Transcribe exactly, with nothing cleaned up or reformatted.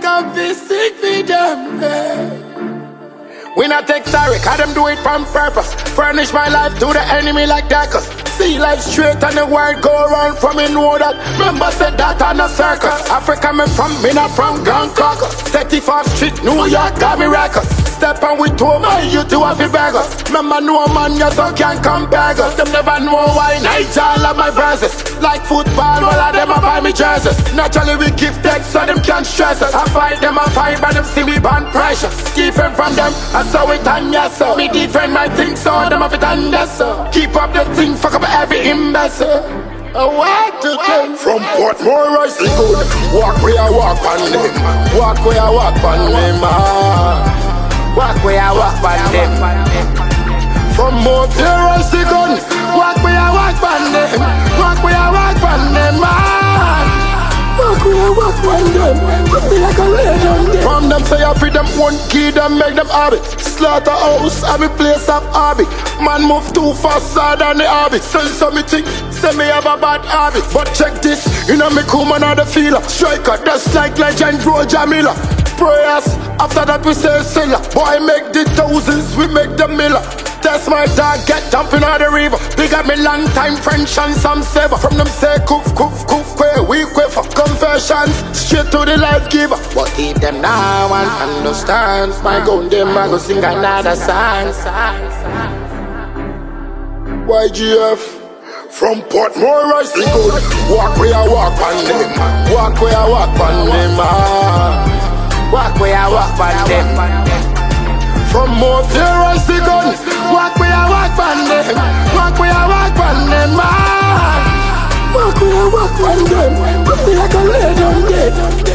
can be sick for them. eh. We not take sorry, cause them do it on purpose. Furnish my life to the enemy like Dacus. See life straight and the world go around from me know that. Remember said that on a circus. Africa me from, me not from Grand Caucus. thirty-fourth Street, New York got me records. Step on with two my you two have to beg us. Remember no man you so can't come beg us. Them never know why Nigel love my verses. Like football, all of them a buy me jerseys. Naturally we give text so them can't stress us. I fight them, I fight but them see me born precious. Different from them, I saw it and yes sir. Me different my things so them have it and yes sir. Keep up the thing, fuck up every imbecile. I want to come from Portmore, I see good. Walk where I walk on them. Walk where I walk on them. ah. Walk where I walk on them. From Mount I see gun. Walk where I walk on them. Walk where I walk on them. ah. Walk where I walk on them. I feel like a raid on them. From them say I free them one key, them make them habit. Slaughterhouse, I'm a place of hobby. Man move too faster than the habit. Sell some me things, say me have a bad habit. But check this, you know me cool man the feeler. Striker, just like legend Roger Miller. Prayers, after that we say silla. Boy make the thousands, we make the miller. That's my dog, get jumping out the river. Big up me long time French and some saver. From them say koof, koof, koof, kwe, we kwe for confessions. Straight to the life giver. But if them now and understand, my gun them I go sing another song. Y G F from Portmore, I see good. Walk where I walk on them. Walk where I walk on them. ah. Walk where I walk on them. From Mount I see gun. Walk where I walk on them. Walk where I walk on them. ah. Walk where I walk on them. I feel like a lady on them.